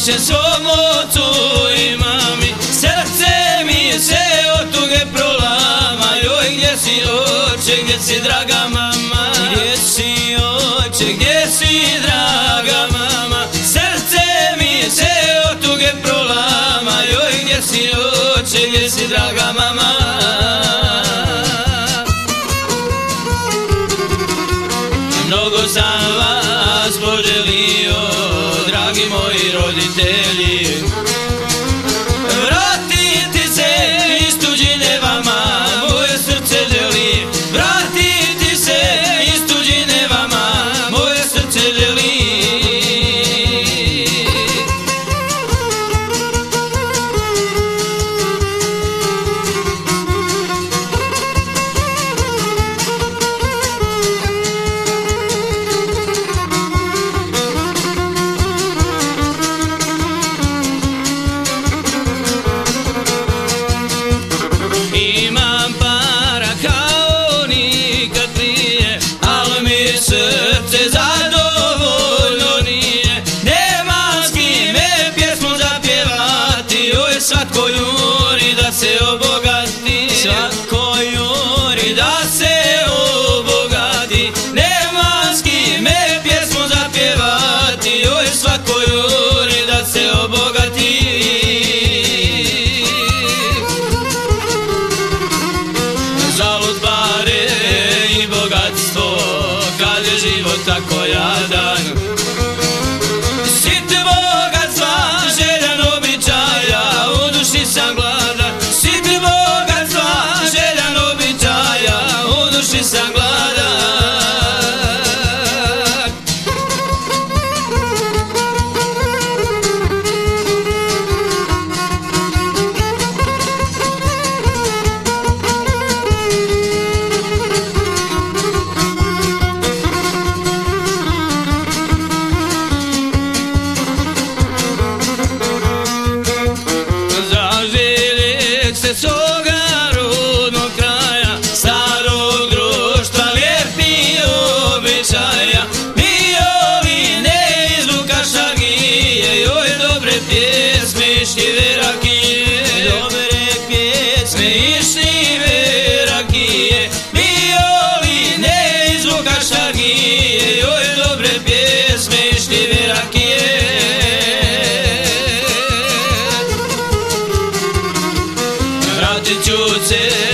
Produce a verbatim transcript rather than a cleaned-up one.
više svom ocu i mami. Srce mi se od tuge prolama. Joj, gdje si oče, gdje si draga mama? Gdje si oče, gdje si draga mama? Srce mi se od tuge prolama. Joj, gdje si oče, gdje si draga mama? Mnogo sam vas poželio, dragi moji roditelji. Vratiti se iz tuđine vama, moje srce želi. Vratiti se iz tuđine vama, moje srce želi. Imam para kao nikad prije, al mi srce zadovoljno nije. Nema s kime pjesmu zapjevati, oj svatko juri da se obogati. Svatko juri da se obogati. Nema s kime pjesmu zapjevati, oj svatko juri da se obogati. Zalud pare i bogatstvo, kad je život tako jadan. Sit bogatstva, željan običaja, u duši sam gladan. Sit bogatstva, željan običaja, u duši sam gladan. Zaželjek se svoga rodnog kraja, starog društva, lijepih običaja. Mi ovi ne iz Lukašagije, joj dobre pjesme i štive rakije. Dobre pjesme i štive rakije. Mi ovi ne iz Lukašagije, joj dobre pjesme i štive rakije. Vratit ću se